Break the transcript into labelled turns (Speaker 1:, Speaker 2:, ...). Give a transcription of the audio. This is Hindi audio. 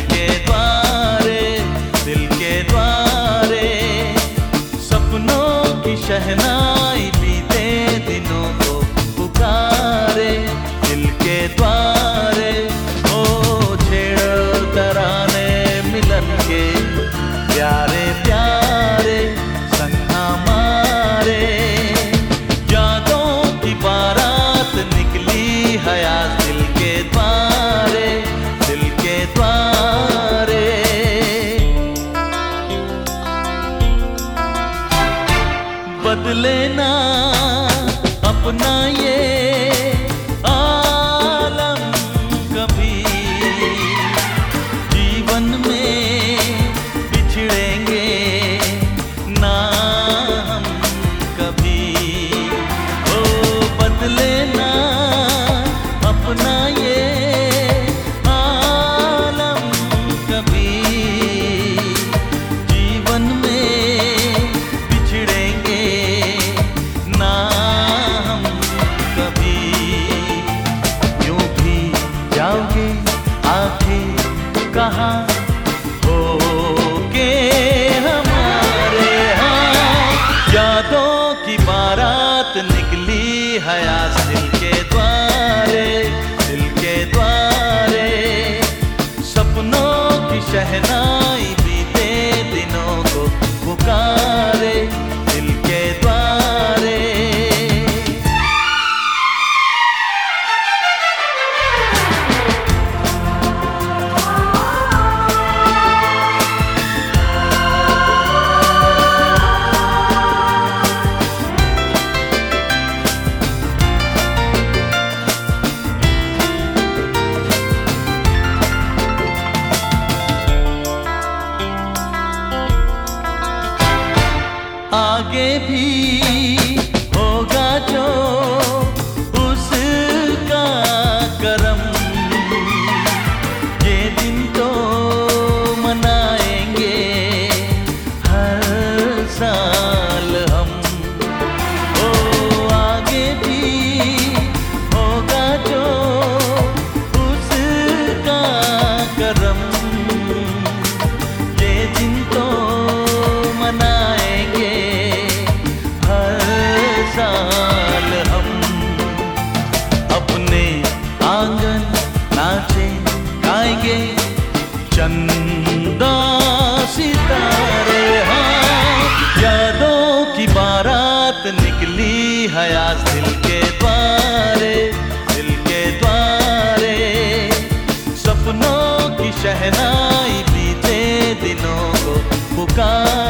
Speaker 1: के द्वारे, दिल के द्वारे। सपनों की शहनाई बीते दिनों को पुकारे, दिल के द्वारे। ओ छेड़ो तराने मिलन के प्यारे प्यारे संग हमारे। यादों की बारात निकली हयात दिल के द्वारे, दिल के द्वारे। बदले ना अपना ये आलम कभी, जीवन में बिछड़ेंगे ना हम कभी। ओ बदले ना अपना ये आलम कभी, जीवन में बिछड़ेंगे ना हम कभी। यूं भी जाओगे आखिर कहाँ होगे हमारे। हाँ यादों की बारात निकली हयात दिल के द्वारे, दिल के द्वारे। सपनों की शहनाई बीते दिनों को पुकारे, दिल के द्वारे। आगे भी होगा जो उसका करम, ये दिन तो मनाएंगे हर साल हम। ओ आगे भी होगा जो उसका करम, ये दिन तो मनाएंगे हर साल हम। अपने आंगन नाचे गाएंगे चंदा सितारे। हाँ यादों की बारात निकली हयात दिल के द्वारे, दिल के द्वारे। सपनों की शहनाई बीते दिनों को पुकार